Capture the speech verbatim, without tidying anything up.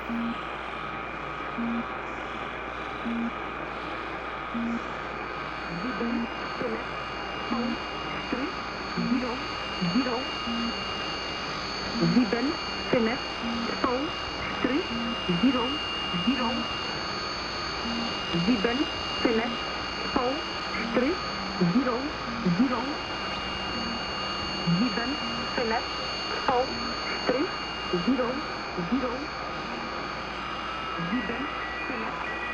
Zero, select, phone, three, zero, zero. Zibel, select, phone, three, zero, zero. Zibel, select, phone, three, zero, zero. Zibel, select, phone, three, zero, zero. Zibel, select.